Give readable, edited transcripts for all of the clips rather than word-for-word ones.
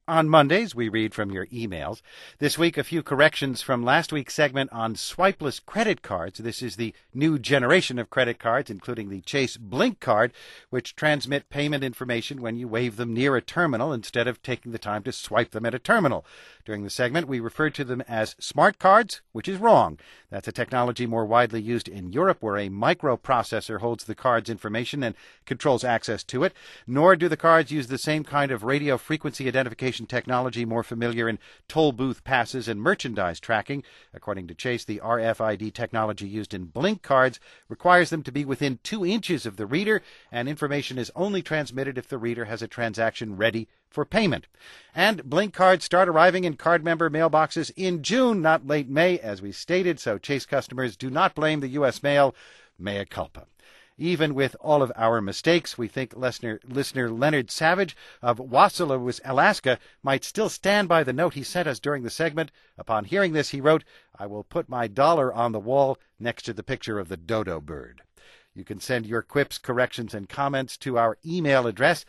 On Mondays, we read from your emails. This week, a few corrections from last week's segment on swipeless credit cards. This is the new generation of credit cards, including the Chase Blink card, which transmit payment information when you wave them near a terminal instead of taking the time to swipe them at a terminal. During the segment, we referred to them as smart cards, which is wrong. That's a technology more widely used in Europe, where a microprocessor holds the card's information and controls access to it. Nor do the cards use the same kind of radio frequency identification technology more familiar in toll booth passes and merchandise tracking. According to Chase, the RFID technology used in Blink cards requires them to be within 2 inches of the reader, and information is only transmitted if the reader has a transaction ready for payment. And Blink cards start arriving in card member mailboxes in June, not late May, as we stated, so Chase customers do not blame the U.S. mail. Mea culpa. Even with all of our mistakes, we think listener Leonard Savage of Wasilla, Alaska, might still stand by the note he sent us during the segment. Upon hearing this, he wrote, "I will put my dollar on the wall next to the picture of the dodo bird." You can send your quips, corrections, and comments to our email address,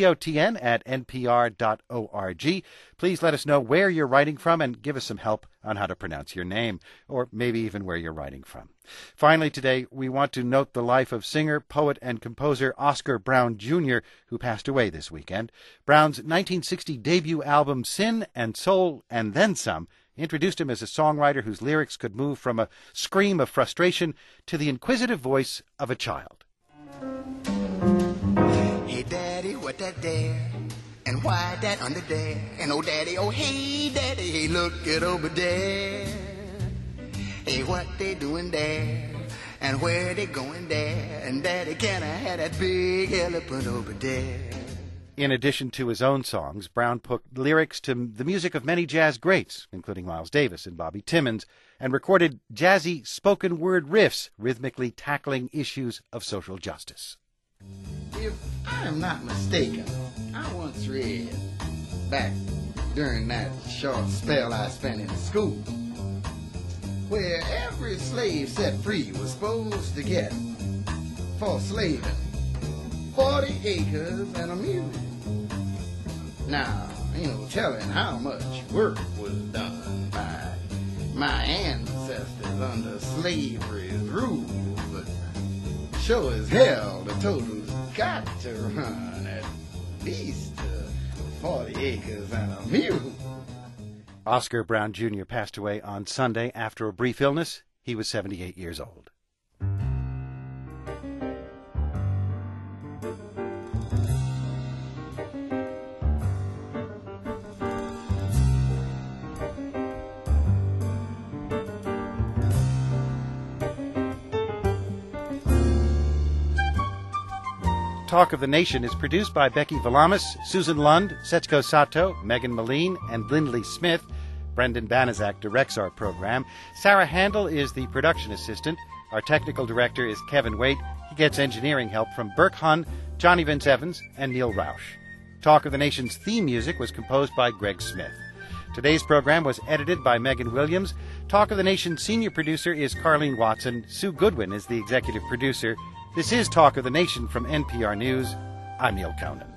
totn@npr.org. Please let us know where you're writing from and give us some help on how to pronounce your name, or maybe even where you're writing from. Finally today, we want to note the life of singer, poet, and composer Oscar Brown Jr., who passed away this weekend. Brown's 1960 debut album, Sin and Soul and Then Some, introduced him as a songwriter whose lyrics could move from a scream of frustration to the inquisitive voice of a child. Hey, Daddy, what that there? And why that under there? And oh, Daddy, oh, hey, Daddy, hey, look it over there. Hey, what they doing there? And where they going there? And Daddy, can I have that big elephant over there? In addition to his own songs, Brown put lyrics to the music of many jazz greats, including Miles Davis and Bobby Timmons, and recorded jazzy spoken word riffs, rhythmically tackling issues of social justice. If I am not mistaken, I once read, back during that short spell I spent in school, where every slave set free was supposed to get, for slaving, 40 acres and a mule. Now, ain't no telling how much work was done by my ancestors under slavery's rule, but sure as hell the total's got to run at least 40 acres and a mule. Oscar Brown Jr. passed away on Sunday after a brief illness. He was 78 years old. Talk of the Nation is produced by Becky Valamis, Susan Lund, Setsuko Sato, Megan Moline, and Lindley Smith. Brendan Banaszak directs our program. Sarah Handel is the production assistant. Our technical director is Kevin Waite. He gets engineering help from Burke Hunn, Johnny Vince Evans, and Neil Rausch. Talk of the Nation's theme music was composed by Greg Smith. Today's program was edited by Megan Williams. Talk of the Nation's senior producer is Carleen Watson. Sue Goodwin is the executive producer. This is Talk of the Nation from NPR News. I'm Neil Conan.